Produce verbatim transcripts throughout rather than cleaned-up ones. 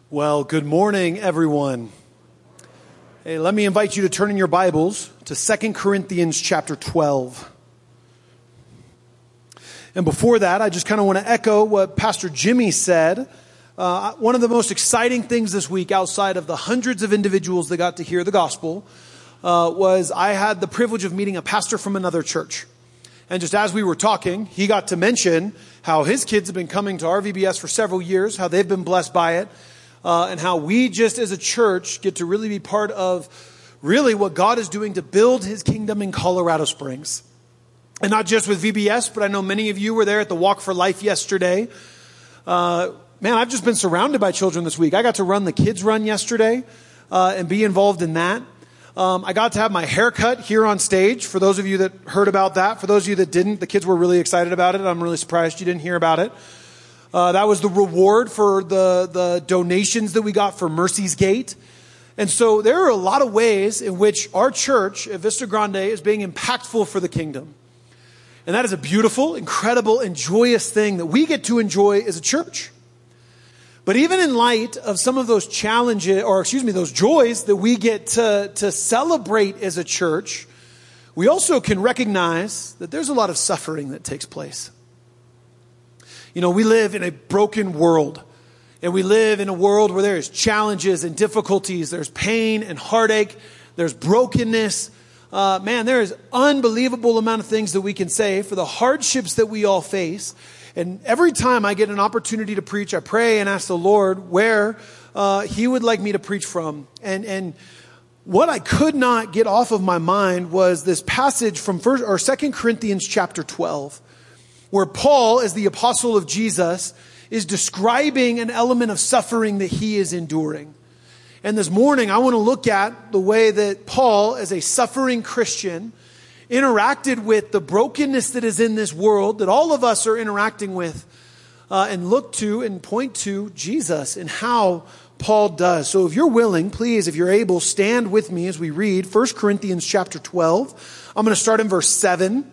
Well, good morning, everyone. Hey, let me invite you to turn in your Bibles to Second Corinthians chapter twelve. And before that, I just kind of want to echo what Pastor Jimmy said. Uh, one of the most exciting things this week, outside of the hundreds of individuals that got to hear the gospel, uh, was I had the privilege of meeting a pastor from another church. And just as we were talking, he got to mention how his kids have been coming to R V B S for several years, how they've been blessed by it. Uh, and how we just as a church get to really be part of really what God is doing to build his kingdom in Colorado Springs. And not just with V B S, but I know many of you were there at the Walk for Life yesterday. Uh, man, I've just been surrounded by children this week. I got to run the kids run yesterday uh, and be involved in that. Um, I got to have my hair cut here on stage. For those of you that heard about that, for those of you that didn't, the kids were really excited about it. I'm really surprised you didn't hear about it. Uh, that was the reward for the, the donations that we got for Mercy's Gate. And so there are a lot of ways in which our church at Vista Grande is being impactful for the kingdom. And that is a beautiful, incredible, and joyous thing that we get to enjoy as a church. But even in light of some of those challenges, or excuse me, those joys that we get to, to celebrate as a church, we also can recognize that there's a lot of suffering that takes place. You know, we live in a broken world, and we live in a world where there's challenges and difficulties. There's pain and heartache. There's brokenness. Uh, man, there is unbelievable amount of things that we can say for the hardships that we all face. And every time I get an opportunity to preach, I pray and ask the Lord where uh, he would like me to preach from. And, and what I could not get off of my mind was this passage from first or Second Corinthians chapter twelve. Where Paul, as the apostle of Jesus, is describing an element of suffering that he is enduring. And this morning, I want to look at the way that Paul, as a suffering Christian, interacted with the brokenness that is in this world, that all of us are interacting with, uh, and look to and point to Jesus and how Paul does. So if you're willing, please, if you're able, stand with me as we read First Corinthians chapter twelve. I'm going to start in verse seven.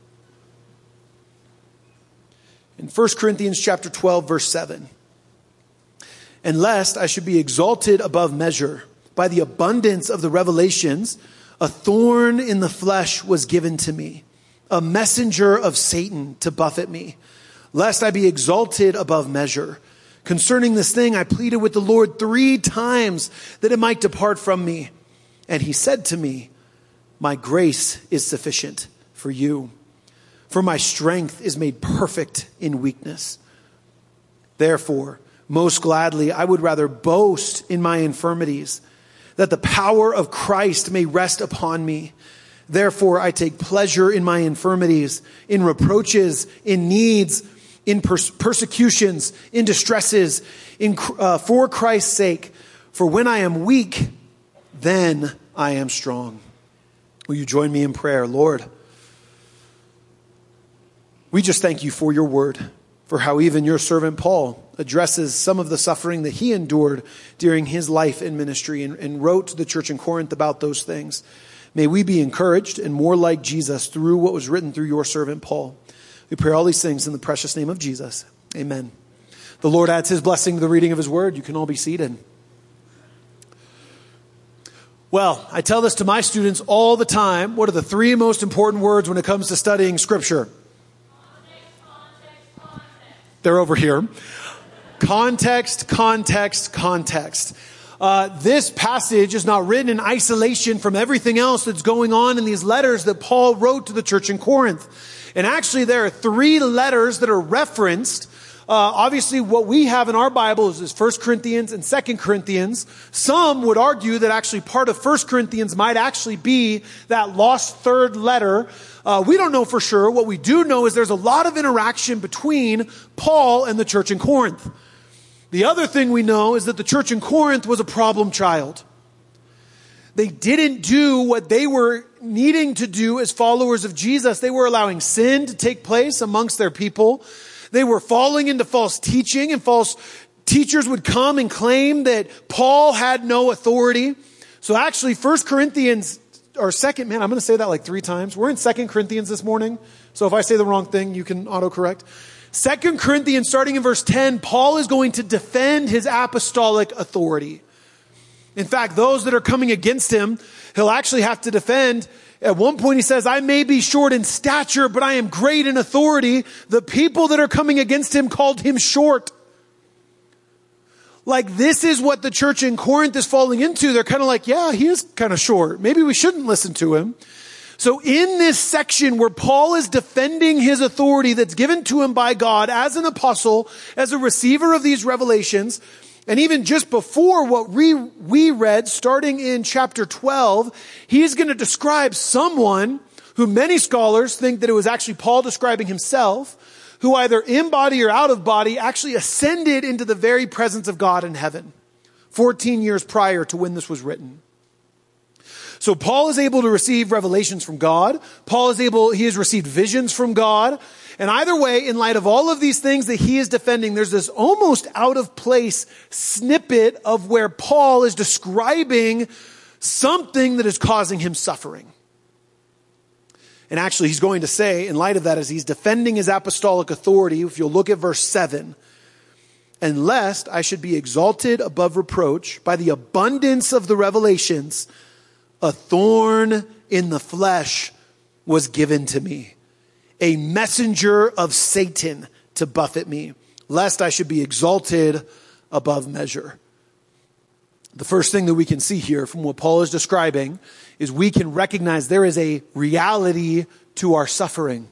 In First Corinthians chapter twelve, verse seven. And lest I should be exalted above measure by the abundance of the revelations, a thorn in the flesh was given to me, a messenger of Satan to buffet me, lest I be exalted above measure. Concerning this thing, I pleaded with the Lord three times that it might depart from me. And he said to me, my grace is sufficient for you. For my strength is made perfect in weakness. Therefore, most gladly, I would rather boast in my infirmities, that the power of Christ may rest upon me. Therefore, I take pleasure in my infirmities, in reproaches, in needs, in pers- persecutions, in distresses, in uh, for Christ's sake. For when I am weak, then I am strong. Will you join me in prayer, Lord? We just thank you for your word, for how even your servant Paul addresses some of the suffering that he endured during his life in ministry and, and wrote to the church in Corinth about those things. May we be encouraged and more like Jesus through what was written through your servant Paul. We pray all these things in the precious name of Jesus. Amen. The Lord adds his blessing to the reading of his word. You can all be seated. Well, I tell this to my students all the time. What are the three most important words when it comes to studying Scripture? They're over here. Context, context, context. Uh, this passage is not written in isolation from everything else that's going on in these letters that Paul wrote to the church in Corinth. And actually, there are three letters that are referenced. Uh, obviously, what we have in our Bibles is First Corinthians and Second Corinthians. Some would argue that actually part of First Corinthians might actually be that lost third letter. Uh, we don't know for sure. What we do know is there's a lot of interaction between Paul and the church in Corinth. The other thing we know is that the church in Corinth was a problem child. They didn't do what they were needing to do as followers of Jesus. They were allowing sin to take place amongst their people. They were falling into false teaching, and false teachers would come and claim that Paul had no authority. So actually, First Corinthians, or second, man, I'm going to say that like three times. We're in Second Corinthians this morning. So if I say the wrong thing, you can autocorrect. Second Corinthians, starting in verse ten, Paul is going to defend his apostolic authority. In fact, those that are coming against him, he'll actually have to defend. At one point he says, I may be short in stature, but I am great in authority. The people that are coming against him called him short. Like, this is what the church in Corinth is falling into. They're kind of like, yeah, he is kind of short. Maybe we shouldn't listen to him. So in this section where Paul is defending his authority that's given to him by God as an apostle, as a receiver of these revelations, and even just before what we, we read, starting in chapter twelve, he's going to describe someone who many scholars think that it was actually Paul describing himself, who either in body or out of body actually ascended into the very presence of God in heaven, fourteen years prior to when this was written. So Paul is able to receive revelations from God. Paul is able, he has received visions from God. And either way, in light of all of these things that he is defending, there's this almost out of place snippet of where Paul is describing something that is causing him suffering. And actually, he's going to say, in light of that, as he's defending his apostolic authority, if you'll look at verse seven, and lest I should be exalted above reproach by the abundance of the revelations, a thorn in the flesh was given to me, a messenger of Satan to buffet me, lest I should be exalted above measure. The first thing that we can see here from what Paul is describing is we can recognize there is a reality to our suffering.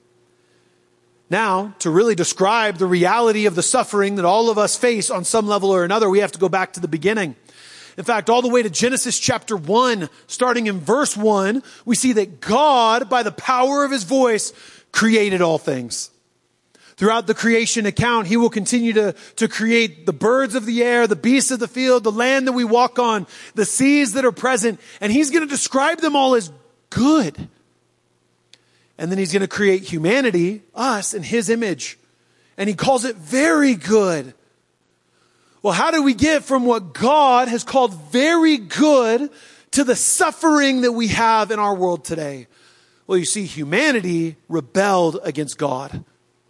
Now, to really describe the reality of the suffering that all of us face on some level or another, we have to go back to the beginning. In fact, all the way to Genesis chapter one, starting in verse one, we see that God, by the power of his voice, created all things. Throughout the creation account, he will continue to, to create the birds of the air, the beasts of the field, the land that we walk on, the seas that are present, and he's going to describe them all as good. And then he's going to create humanity, us, in his image. And he calls it very good. Well, how do we get from what God has called very good to the suffering that we have in our world today? Well, you see, humanity rebelled against God.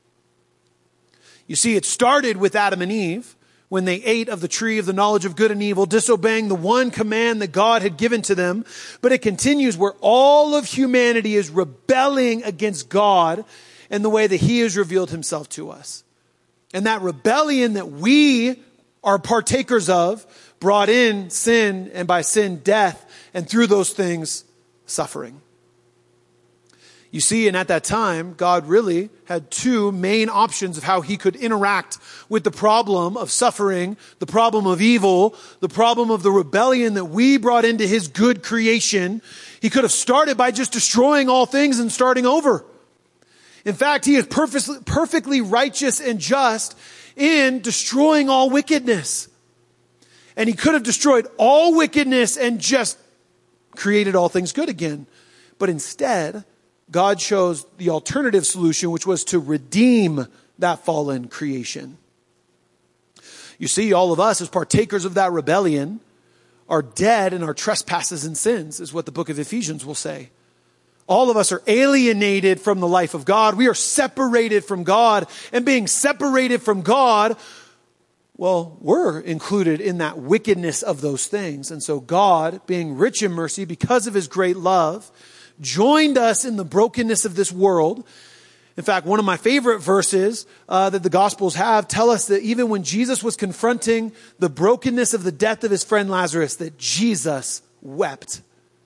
You see, it started with Adam and Eve when they ate of the tree of the knowledge of good and evil, disobeying the one command that God had given to them. But it continues where all of humanity is rebelling against God and the way that he has revealed himself to us. And that rebellion that we are partakers of brought in sin, and by sin, death, and through those things, suffering. You see, and at that time, God really had two main options of how he could interact with the problem of suffering, the problem of evil, the problem of the rebellion that we brought into his good creation. He could have started by just destroying all things and starting over. In fact, he is perfectly, perfectly righteous and just in destroying all wickedness. And he could have destroyed all wickedness and just created all things good again. But instead, God chose the alternative solution, which was to redeem that fallen creation. You see, all of us as partakers of that rebellion are dead in our trespasses and sins, is what the book of Ephesians will say. All of us are alienated from the life of God. We are separated from God. And being separated from God, well, we're included in that wickedness of those things. And so God, being rich in mercy because of his great love, joined us in the brokenness of this world. In fact, one of my favorite verses uh, that the Gospels have tell us that even when Jesus was confronting the brokenness of the death of his friend Lazarus, that Jesus wept.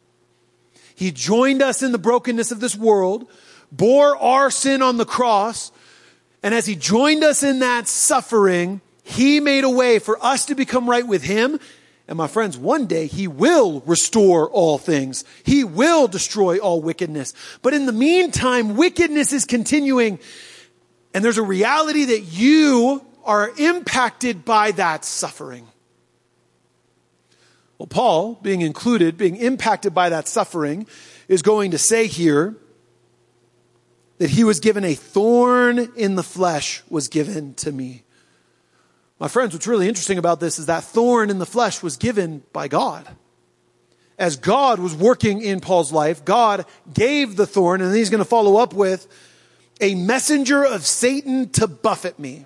He joined us in the brokenness of this world, bore our sin on the cross, and as he joined us in that suffering, he made a way for us to become right with him. And my friends, one day he will restore all things. He will destroy all wickedness. But in the meantime, wickedness is continuing. And there's a reality that you are impacted by that suffering. Well, Paul, being included, being impacted by that suffering, is going to say here that he was given a thorn in the flesh was given to me. My friends, what's really interesting about this is that thorn in the flesh was given by God. As God was working in Paul's life, God gave the thorn, and then he's going to follow up with, A messenger of Satan to buffet me.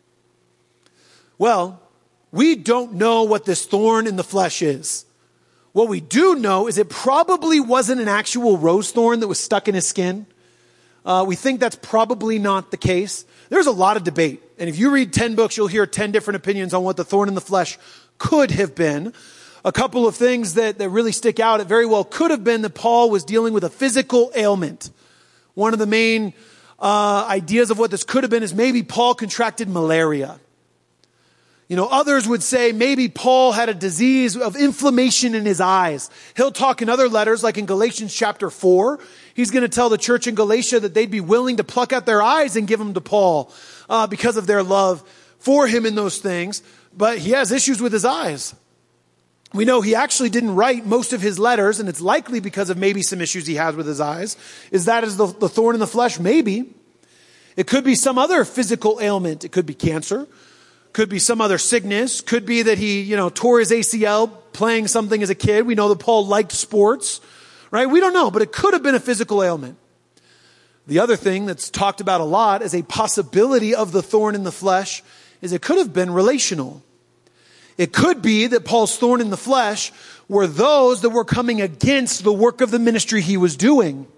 Well, we don't know what this thorn in the flesh is. What we do know is it probably wasn't an actual rose thorn that was stuck in his skin. Uh, we think that's probably not the case. There's a lot of debate. And if you read ten books, you'll hear ten different opinions on what the thorn in the flesh could have been. A couple of things that, that really stick out. It very well could have been that Paul was dealing with a physical ailment. One of the main uh, ideas of what this could have been is maybe Paul contracted malaria. You know, others would say maybe Paul had a disease of inflammation in his eyes. He'll talk in other letters, like in Galatians chapter four. He's going to tell the church in Galatia that they'd be willing to pluck out their eyes and give them to Paul uh, because of their love for him in those things. But he has issues with his eyes. We know he actually didn't write most of his letters, and it's likely because of maybe some issues he has with his eyes. Is that is the, the thorn in the flesh? Maybe. It could be some other physical ailment. It could be cancer. Could be some other sickness. Could be that he, you know, tore his A C L playing something as a kid. We know that Paul liked sports, right? We don't know, but it could have been a physical ailment. The other thing that's talked about a lot as a possibility of the thorn in the flesh is it could have been relational. It could be that Paul's thorn in the flesh were those that were coming against the work of the ministry he was doing.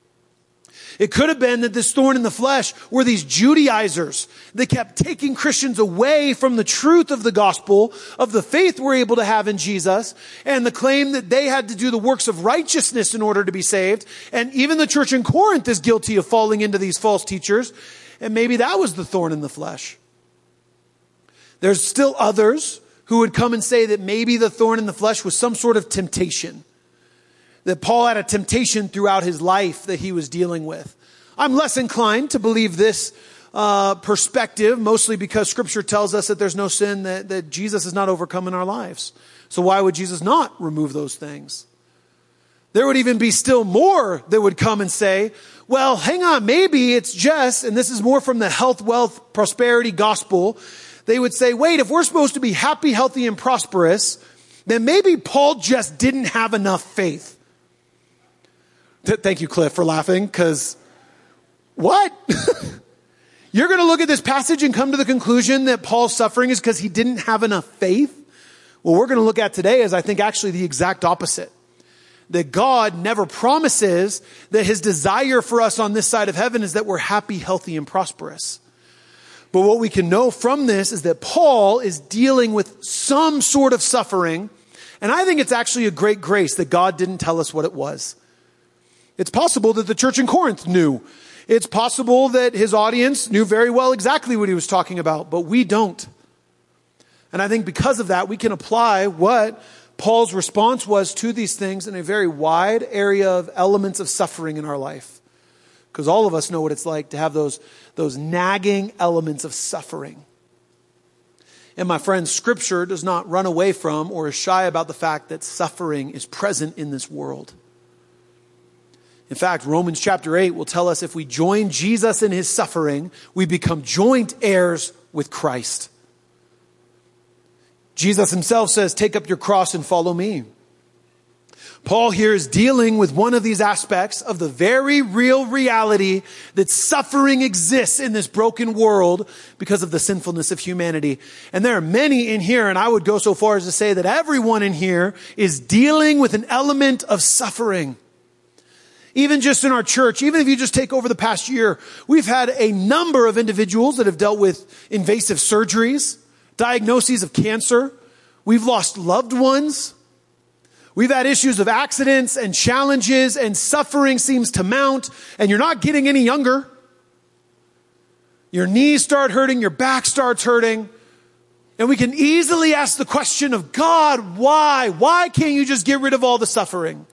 It could have been that this thorn in the flesh were these Judaizers that kept taking Christians away from the truth of the gospel, of the faith we're able to have in Jesus, and the claim that they had to do the works of righteousness in order to be saved. And even the church in Corinth is guilty of falling into these false teachers. And maybe that was the thorn in the flesh. There's still others who would come and say that maybe the thorn in the flesh was some sort of temptation. That Paul had a temptation throughout his life that he was dealing with. I'm less inclined to believe this uh, perspective, mostly because Scripture tells us that there's no sin that, that Jesus has not overcome in our lives. So why would Jesus not remove those things? There would even be still more that would come and say, well, hang on, maybe it's just, and this is more from the health, wealth, prosperity gospel. They would say, wait, if we're supposed to be happy, healthy, and prosperous, then maybe Paul just didn't have enough faith. Thank you, Cliff, for laughing, because what? You're going to look at this passage and come to the conclusion that Paul's suffering is because he didn't have enough faith? What we're going to look at today is, I think, actually the exact opposite. That God never promises that his desire for us on this side of heaven is that we're happy, healthy, and prosperous. But what we can know from this is that Paul is dealing with some sort of suffering, and I think it's actually a great grace that God didn't tell us what it was. It's possible that the church in Corinth knew. It's possible that his audience knew very well exactly what he was talking about, but we don't. And I think because of that, we can apply what Paul's response was to these things in a very wide area of elements of suffering in our life. Because all of us know what it's like to have those, those nagging elements of suffering. And my friends, Scripture does not run away from or is shy about the fact that suffering is present in this world. In fact, Romans chapter eight will tell us if we join Jesus in his suffering, we become joint heirs with Christ. Jesus himself says, take up your cross and follow me. Paul here is dealing with one of these aspects of the very real reality that suffering exists in this broken world because of the sinfulness of humanity. And there are many in here, and I would go so far as to say that everyone in here is dealing with an element of suffering. Even just in our church, even if you just take over the past year, we've had a number of individuals that have dealt with invasive surgeries, diagnoses of cancer. We've lost loved ones. We've had issues of accidents and challenges, and suffering seems to mount, and you're not getting any younger. Your knees start hurting, your back starts hurting. And we can easily ask the question of God, why? Why can't you just get rid of all the suffering?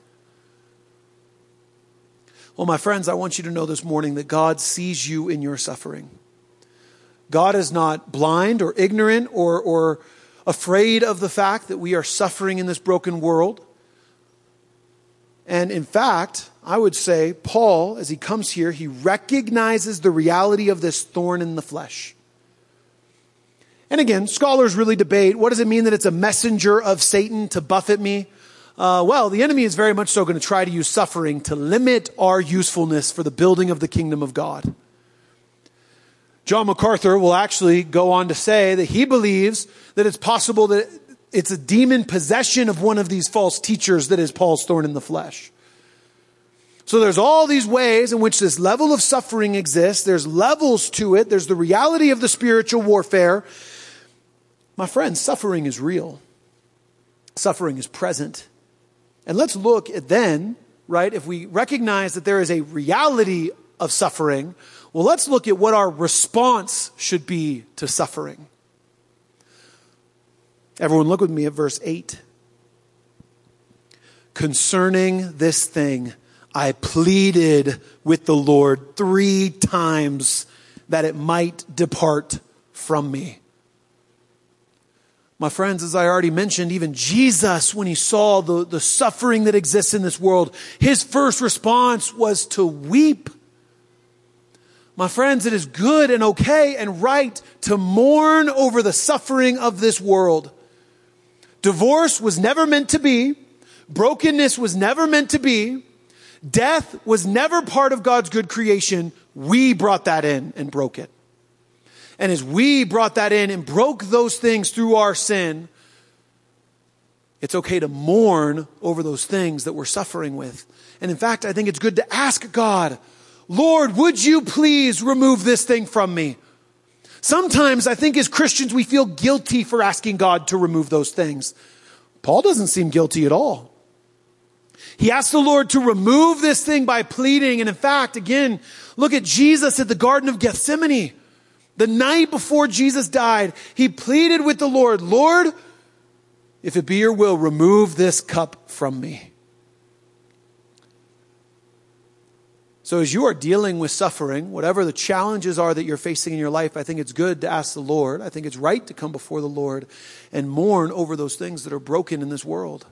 Well, my friends, I want you to know this morning that God sees you in your suffering. God is not blind or ignorant or, or afraid of the fact that we are suffering in this broken world. And in fact, I would say Paul, as he comes here, he recognizes the reality of this thorn in the flesh. And again, scholars really debate, what does it mean that it's a messenger of Satan to buffet me? Uh, well, the enemy is very much so going to try to use suffering to limit our usefulness for the building of the kingdom of God. John MacArthur will actually go on to say that he believes that it's possible that it's a demon possession of one of these false teachers that is Paul's thorn in the flesh. So there's all these ways in which this level of suffering exists. There's levels to it. There's the reality of the spiritual warfare. My friends, suffering is real. Suffering is present. And let's look at then, right, if we recognize that there is a reality of suffering, well, let's look at what our response should be to suffering. Everyone look with me at verse eight. Concerning this thing, I pleaded with the Lord three times that it might depart from me. My friends, as I already mentioned, even Jesus, when he saw the, the suffering that exists in this world, his first response was to weep. My friends, it is good and okay and right to mourn over the suffering of this world. Divorce was never meant to be. Brokenness was never meant to be. Death was never part of God's good creation. We brought that in and broke it. And as we brought that in and broke those things through our sin, it's okay to mourn over those things that we're suffering with. And in fact, I think it's good to ask God, Lord, would you please remove this thing from me? Sometimes I think as Christians, we feel guilty for asking God to remove those things. Paul doesn't seem guilty at all. He asked the Lord to remove this thing by pleading. And in fact, again, look at Jesus at the Garden of Gethsemane. The night before Jesus died, he pleaded with the Lord, Lord, if it be your will, remove this cup from me. So as you are dealing with suffering, whatever the challenges are that you're facing in your life, I think it's good to ask the Lord. I think it's right to come before the Lord and mourn over those things that are broken in this world.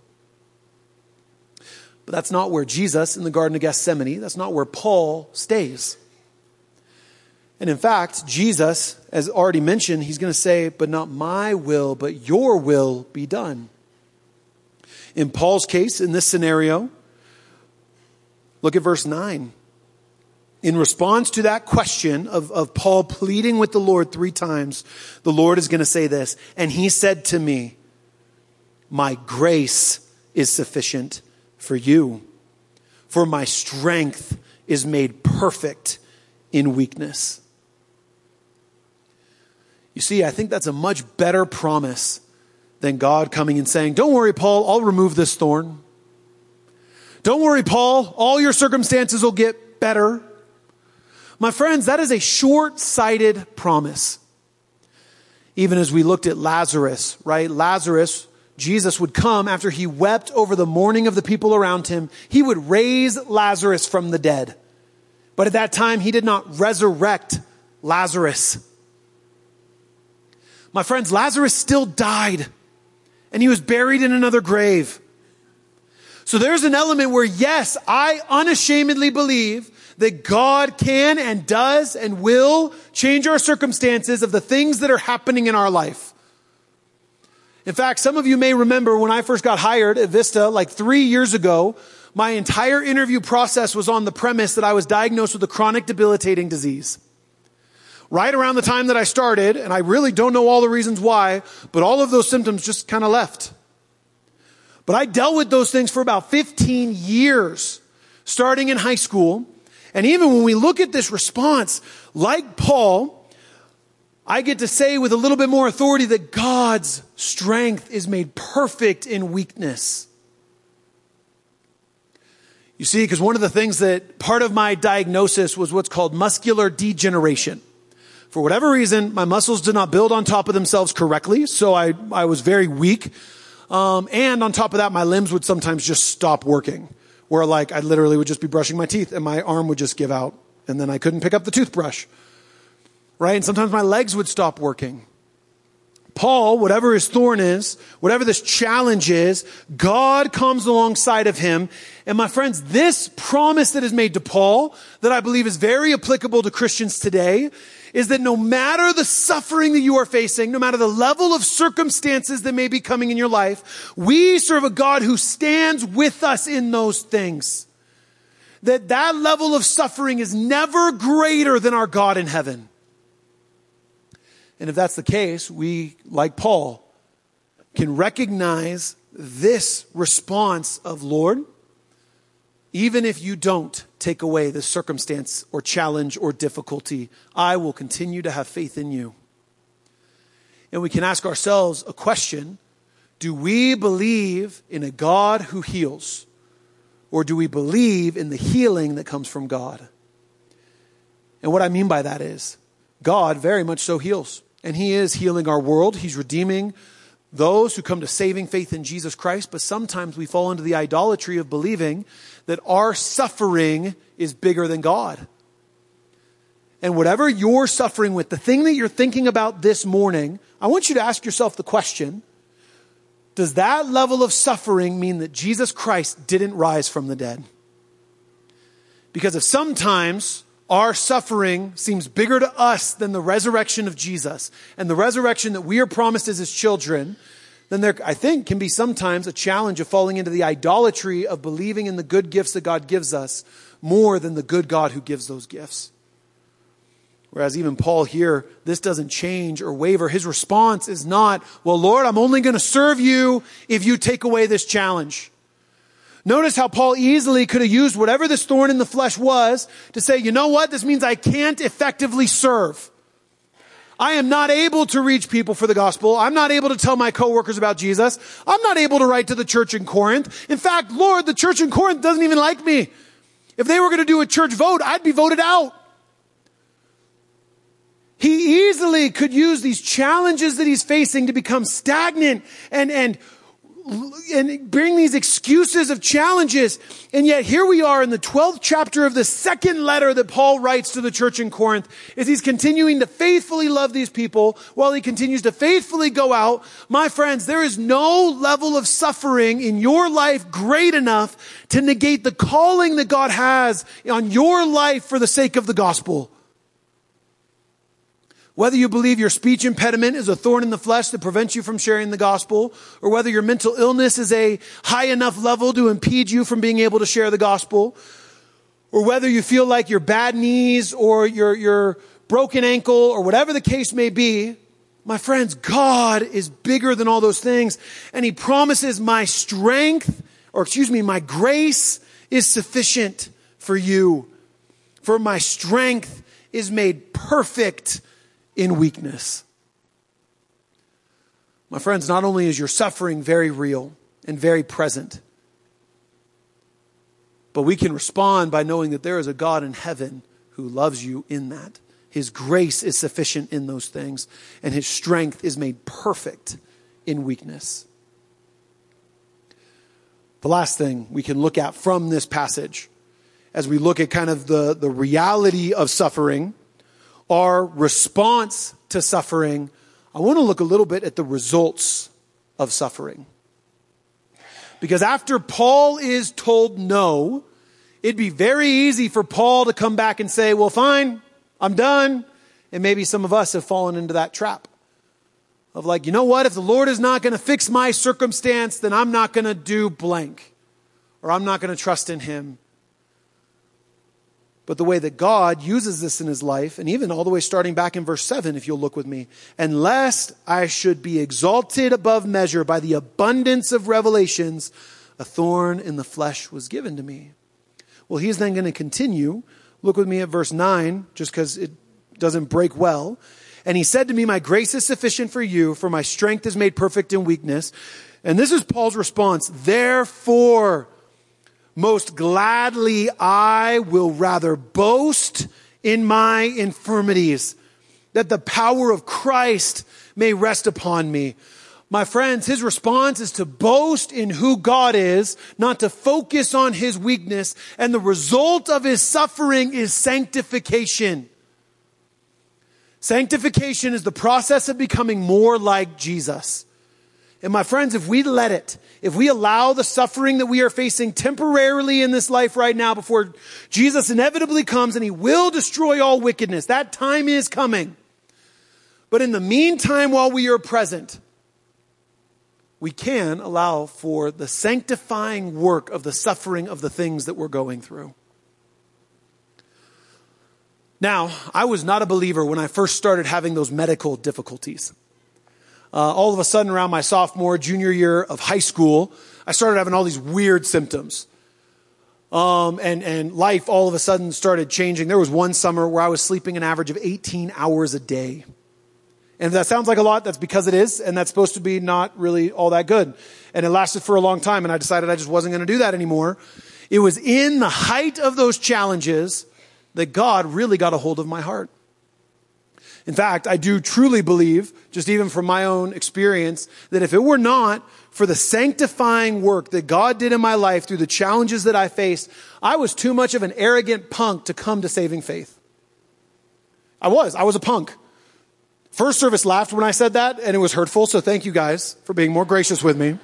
But that's not where Jesus in the Garden of Gethsemane, that's not where Paul stays. And in fact, Jesus, as already mentioned, he's going to say, but not my will, but your will be done. In Paul's case, in this scenario, look at verse nine. In response to that question of, of Paul pleading with the Lord three times, the Lord is going to say this, and he said to me, my grace is sufficient for you, for my strength is made perfect in weakness. You see, I think that's a much better promise than God coming and saying, don't worry, Paul, I'll remove this thorn. Don't worry, Paul, all your circumstances will get better. My friends, that is a short-sighted promise. Even as we looked at Lazarus, right? Lazarus, Jesus would come after he wept over the mourning of the people around him. He would raise Lazarus from the dead. But at that time, he did not resurrect Lazarus. My friends, Lazarus still died, and he was buried in another grave. So there's an element where, yes, I unashamedly believe that God can and does and will change our circumstances of the things that are happening in our life. In fact, some of you may remember when I first got hired at Vista like three years ago, my entire interview process was on the premise that I was diagnosed with a chronic debilitating disease. Right around the time that I started, and I really don't know all the reasons why, but all of those symptoms just kind of left. But I dealt with those things for about fifteen years, starting in high school. And even when we look at this response, like Paul, I get to say with a little bit more authority that God's strength is made perfect in weakness. You see, because one of the things that part of my diagnosis was what's called muscular degeneration. For whatever reason, my muscles did not build on top of themselves correctly, so I, I was very weak. Um, and on top of that, my limbs would sometimes just stop working. Where like I literally would just be brushing my teeth and my arm would just give out. And then I couldn't pick up the toothbrush. Right? And sometimes my legs would stop working. Paul, whatever his thorn is, whatever this challenge is, God comes alongside of him. And my friends, this promise that is made to Paul, that I believe is very applicable to Christians today, is that no matter the suffering that you are facing, no matter the level of circumstances that may be coming in your life, we serve a God who stands with us in those things. That that level of suffering is never greater than our God in heaven. And if that's the case, we, like Paul, can recognize this response of, Lord, even if you don't take away the circumstance or challenge or difficulty, I will continue to have faith in you. And we can ask ourselves a question: do we believe in a God who heals? Or do we believe in the healing that comes from God? And what I mean by that is, God very much so heals. And he is healing our world. He's redeeming those who come to saving faith in Jesus Christ. But sometimes we fall into the idolatry of believing that our suffering is bigger than God. And whatever you're suffering with, the thing that you're thinking about this morning, I want you to ask yourself the question: does that level of suffering mean that Jesus Christ didn't rise from the dead? Because if sometimes our suffering seems bigger to us than the resurrection of Jesus and the resurrection that we are promised as his children, then there, I think, can be sometimes a challenge of falling into the idolatry of believing in the good gifts that God gives us more than the good God who gives those gifts. Whereas even Paul here, this doesn't change or waver. His response is not, well, Lord, I'm only going to serve you if you take away this challenge. Notice how Paul easily could have used whatever this thorn in the flesh was to say, you know what? This means I can't effectively serve. I am not able to reach people for the gospel. I'm not able to tell my coworkers about Jesus. I'm not able to write to the church in Corinth. In fact, Lord, the church in Corinth doesn't even like me. If they were going to do a church vote, I'd be voted out. He easily could use these challenges that he's facing to become stagnant and, and, and bring these excuses of challenges. And yet here we are in the twelfth chapter of the second letter that Paul writes to the church in Corinth, as he's continuing to faithfully love these people while he continues to faithfully go out. My friends, there is no level of suffering in your life great enough to negate the calling that God has on your life for the sake of the gospel. Whether you believe your speech impediment is a thorn in the flesh that prevents you from sharing the gospel, or whether your mental illness is a high enough level to impede you from being able to share the gospel, or whether you feel like your bad knees or your, your broken ankle or whatever the case may be, my friends, God is bigger than all those things. And he promises my strength, or excuse me, my grace is sufficient for you. For my strength is made perfect in weakness. My friends, not only is your suffering very real and very present, but we can respond by knowing that there is a God in heaven who loves you in that. His grace is sufficient in those things, and his strength is made perfect in weakness. The last thing we can look at from this passage, as we look at kind of the, the reality of suffering, our response to suffering, I want to look a little bit at the results of suffering. Because after Paul is told no, it'd be very easy for Paul to come back and say, well, fine, I'm done. And maybe some of us have fallen into that trap of like, you know what? If the Lord is not going to fix my circumstance, then I'm not going to do blank, or I'm not going to trust in him. But the way that God uses this in his life, and even all the way starting back in verse seven, if you'll look with me, and lest I should be exalted above measure by the abundance of revelations, a thorn in the flesh was given to me. Well, he's then going to continue. Look with me at verse nine, just because it doesn't break well. And he said to me, my grace is sufficient for you, for my strength is made perfect in weakness. And this is Paul's response. Therefore, most gladly, I will rather boast in my infirmities, that the power of Christ may rest upon me. My friends, his response is to boast in who God is, not to focus on his weakness. And the result of his suffering is sanctification. Sanctification is the process of becoming more like Jesus. And my friends, if we let it, if we allow the suffering that we are facing temporarily in this life right now before Jesus inevitably comes and he will destroy all wickedness, that time is coming. But in the meantime, while we are present, we can allow for the sanctifying work of the suffering of the things that we're going through. Now, I was not a believer when I first started having those medical difficulties. Uh, all of a sudden around my sophomore, junior year of high school, I started having all these weird symptoms. Um, and, and life all of a sudden started changing. There was one summer where I was sleeping an average of eighteen hours a day. And if that sounds like a lot, that's because it is. And that's supposed to be not really all that good. And it lasted for a long time. And I decided I just wasn't going to do that anymore. It was in the height of those challenges that God really got a hold of my heart. In fact, I do truly believe, just even from my own experience, that if it were not for the sanctifying work that God did in my life through the challenges that I faced, I was too much of an arrogant punk to come to saving faith. I was. I was a punk. First service laughed when I said that, and it was hurtful, so thank you guys for being more gracious with me.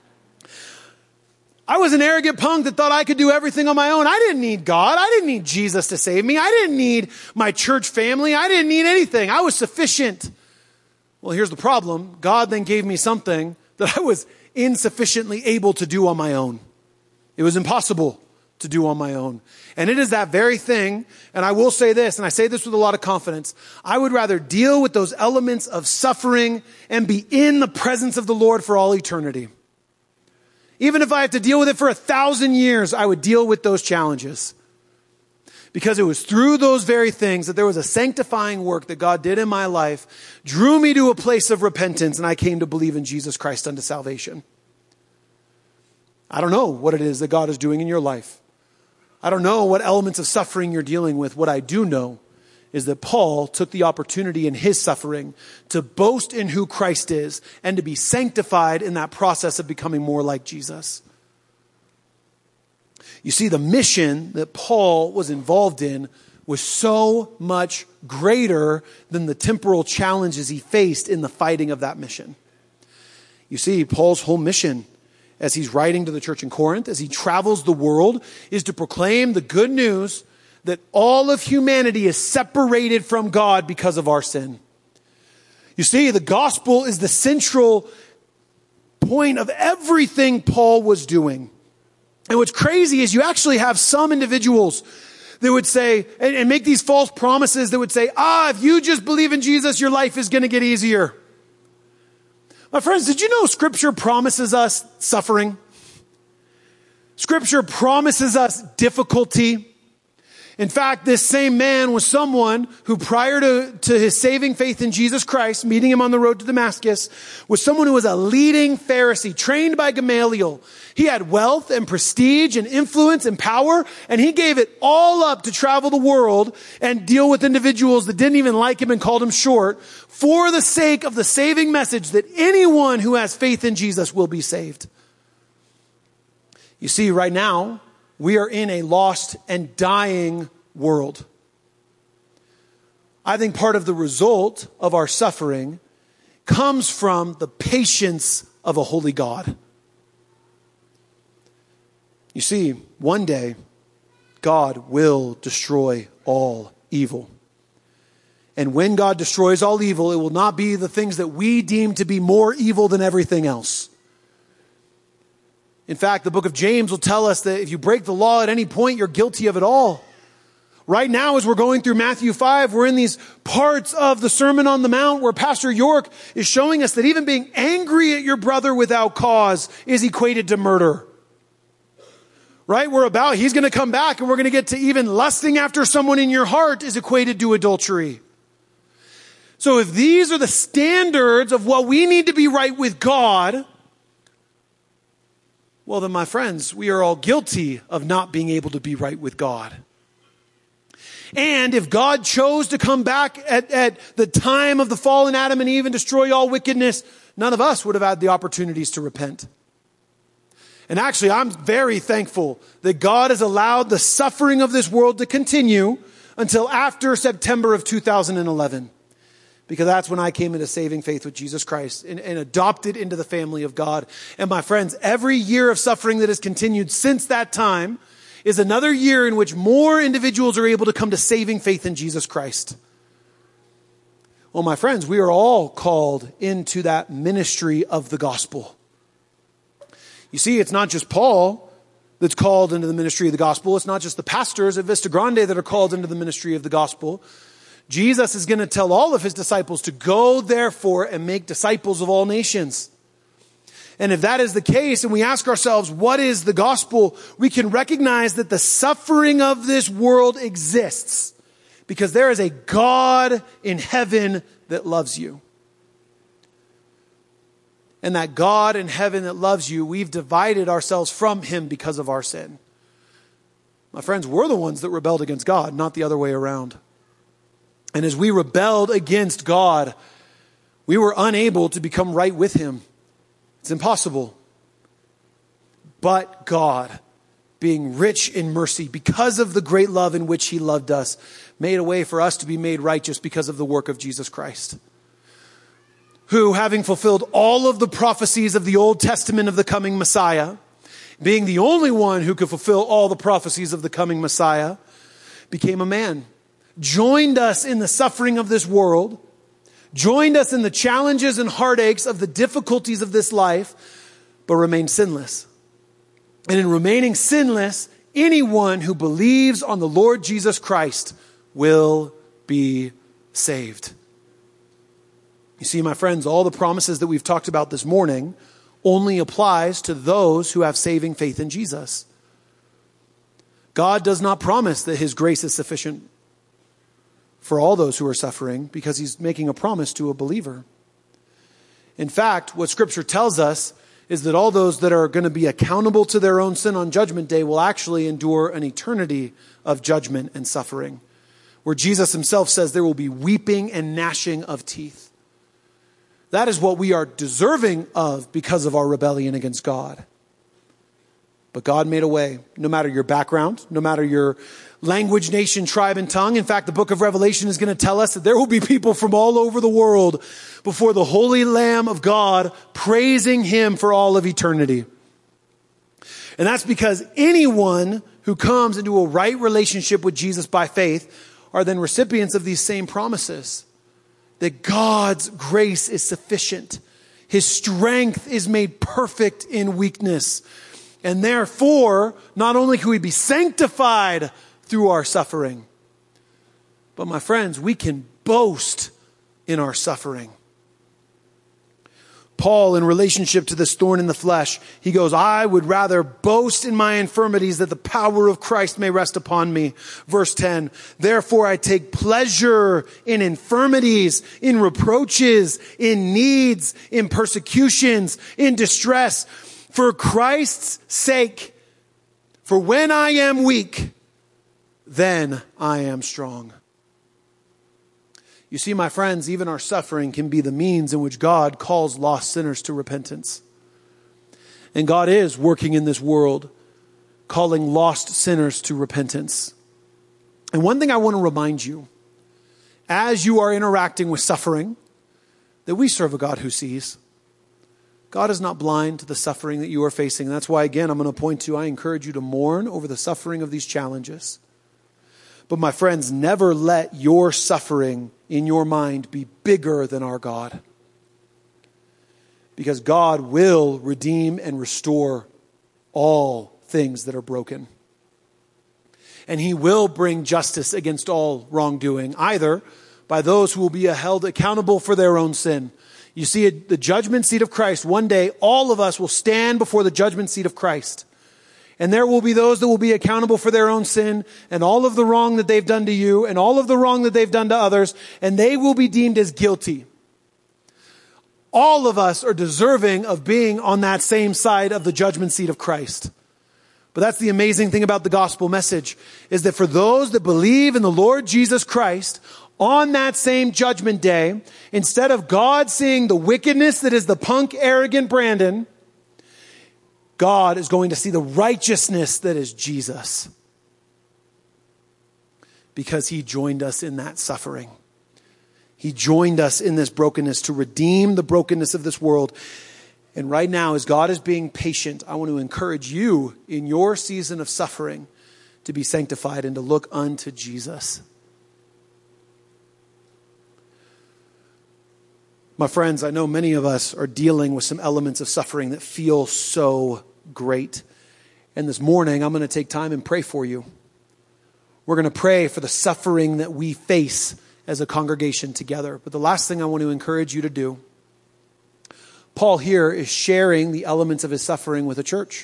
I was an arrogant punk that thought I could do everything on my own. I didn't need God. I didn't need Jesus to save me. I didn't need my church family. I didn't need anything. I was sufficient. Well, here's the problem. God then gave me something that I was insufficiently able to do on my own. It was impossible to do on my own. And it is that very thing, and I will say this, and I say this with a lot of confidence, I would rather deal with those elements of suffering and be in the presence of the Lord for all eternity. Even if I have to deal with it for a thousand years, I would deal with those challenges. Because it was through those very things that there was a sanctifying work that God did in my life, drew me to a place of repentance, and I came to believe in Jesus Christ unto salvation. I don't know what it is that God is doing in your life. I don't know what elements of suffering you're dealing with. What I do know is that Paul took the opportunity in his suffering to boast in who Christ is and to be sanctified in that process of becoming more like Jesus. You see, the mission that Paul was involved in was so much greater than the temporal challenges he faced in the fighting of that mission. You see, Paul's whole mission, as he's writing to the church in Corinth, as he travels the world, is to proclaim the good news that all of humanity is separated from God because of our sin. You see, the gospel is the central point of everything Paul was doing. And what's crazy is you actually have some individuals that would say, and, and make these false promises that would say, ah, if you just believe in Jesus, your life is going to get easier. My friends, did you know Scripture promises us suffering? Scripture promises us difficulty. In fact, this same man was someone who prior to, to his saving faith in Jesus Christ, meeting him on the road to Damascus, was someone who was a leading Pharisee, trained by Gamaliel. He had wealth and prestige and influence and power, and he gave it all up to travel the world and deal with individuals that didn't even like him and called him short for the sake of the saving message that anyone who has faith in Jesus will be saved. You see, right now, we are in a lost and dying world. I think part of the result of our suffering comes from the patience of a holy God. You see, one day, God will destroy all evil. And when God destroys all evil, it will not be the things that we deem to be more evil than everything else. In fact, the book of James will tell us that if you break the law at any point, you're guilty of it all. Right now, as we're going through Matthew five, we're in these parts of the Sermon on the Mount where Pastor York is showing us that even being angry at your brother without cause is equated to murder. Right? We're about, he's going to come back and we're going to get to even lusting after someone in your heart is equated to adultery. So if these are the standards of what we need to be right with God, well, then, my friends, we are all guilty of not being able to be right with God. And if God chose to come back at, at the time of the fallen Adam and Eve and destroy all wickedness, none of us would have had the opportunities to repent. And actually, I'm very thankful that God has allowed the suffering of this world to continue until after September of two thousand eleven. Because that's when I came into saving faith with Jesus Christ and, and adopted into the family of God. And my friends, every year of suffering that has continued since that time is another year in which more individuals are able to come to saving faith in Jesus Christ. Well, my friends, we are all called into that ministry of the gospel. You see, it's not just Paul that's called into the ministry of the gospel. It's not just the pastors at Vista Grande that are called into the ministry of the gospel. Jesus is going to tell all of his disciples to go, therefore, and make disciples of all nations. And if that is the case, and we ask ourselves, what is the gospel? We can recognize that the suffering of this world exists because there is a God in heaven that loves you. And that God in heaven that loves you, we've divided ourselves from him because of our sin. My friends, we're the ones that rebelled against God, not the other way around. And as we rebelled against God, we were unable to become right with him. It's impossible. But God, being rich in mercy, because of the great love in which he loved us, made a way for us to be made righteous because of the work of Jesus Christ, who, having fulfilled all of the prophecies of the Old Testament of the coming Messiah, being the only one who could fulfill all the prophecies of the coming Messiah, became a man, joined us in the suffering of this world, joined us in the challenges and heartaches of the difficulties of this life, but remained sinless. And in remaining sinless, anyone who believes on the Lord Jesus Christ will be saved. You see, my friends, all the promises that we've talked about this morning only applies to those who have saving faith in Jesus. God does not promise that his grace is sufficient for all those who are suffering because he's making a promise to a believer. In fact, what Scripture tells us is that all those that are going to be accountable to their own sin on Judgment Day will actually endure an eternity of judgment and suffering, where Jesus himself says there will be weeping and gnashing of teeth. That is what we are deserving of because of our rebellion against God. But God made a way, no matter your background, no matter your language, nation, tribe, and tongue. In fact, the book of Revelation is going to tell us that there will be people from all over the world before the Holy Lamb of God, praising him for all of eternity. And that's because anyone who comes into a right relationship with Jesus by faith are then recipients of these same promises. That God's grace is sufficient. His strength is made perfect in weakness. And therefore, not only can we be sanctified through our suffering, but my friends, we can boast in our suffering. Paul, in relationship to this thorn in the flesh, he goes, I would rather boast in my infirmities that the power of Christ may rest upon me. Verse ten, therefore I take pleasure in infirmities, in reproaches, in needs, in persecutions, in distress, for Christ's sake. For when I am weak, then I am strong. You see, my friends, even our suffering can be the means in which God calls lost sinners to repentance. And God is working in this world, calling lost sinners to repentance. And one thing I want to remind you, as you are interacting with suffering, that we serve a God who sees. God is not blind to the suffering that you are facing. That's why, again, I'm going to point to, I encourage you to mourn over the suffering of these challenges. But my friends, never let your suffering in your mind be bigger than our God. Because God will redeem and restore all things that are broken. And he will bring justice against all wrongdoing, either by those who will be held accountable for their own sin. You see, at the judgment seat of Christ, one day, all of us will stand before the judgment seat of Christ. And there will be those that will be accountable for their own sin and all of the wrong that they've done to you and all of the wrong that they've done to others, and they will be deemed as guilty. All of us are deserving of being on that same side of the judgment seat of Christ. But that's the amazing thing about the gospel message, is that for those that believe in the Lord Jesus Christ, on that same judgment day, instead of God seeing the wickedness that is the punk, arrogant Brandon, God is going to see the righteousness that is Jesus. Because he joined us in that suffering. He joined us in this brokenness to redeem the brokenness of this world. And right now, as God is being patient, I want to encourage you in your season of suffering to be sanctified and to look unto Jesus. My friends, I know many of us are dealing with some elements of suffering that feel so great. And this morning, I'm going to take time and pray for you. We're going to pray for the suffering that we face as a congregation together. But the last thing I want to encourage you to do, Paul here is sharing the elements of his suffering with a church.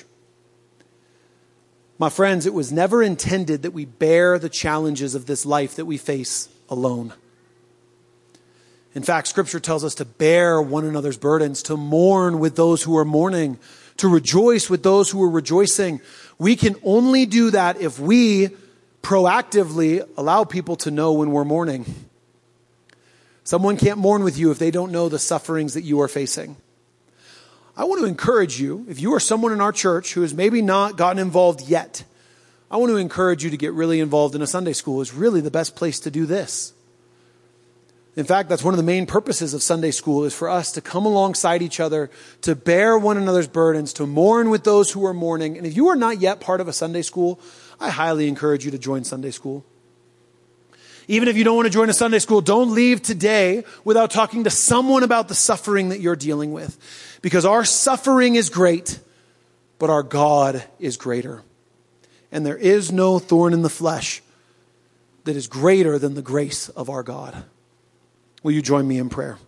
My friends, it was never intended that we bear the challenges of this life that we face alone. In fact, Scripture tells us to bear one another's burdens, to mourn with those who are mourning, to rejoice with those who are rejoicing. We can only do that if we proactively allow people to know when we're mourning. Someone can't mourn with you if they don't know the sufferings that you are facing. I want to encourage you, if you are someone in our church who has maybe not gotten involved yet, I want to encourage you to get really involved in a Sunday school. It's really the best place to do this. In fact, that's one of the main purposes of Sunday school, is for us to come alongside each other, to bear one another's burdens, to mourn with those who are mourning. And if you are not yet part of a Sunday school, I highly encourage you to join Sunday school. Even if you don't want to join a Sunday school, don't leave today without talking to someone about the suffering that you're dealing with. Because our suffering is great, but our God is greater. And there is no thorn in the flesh that is greater than the grace of our God. Will you join me in prayer?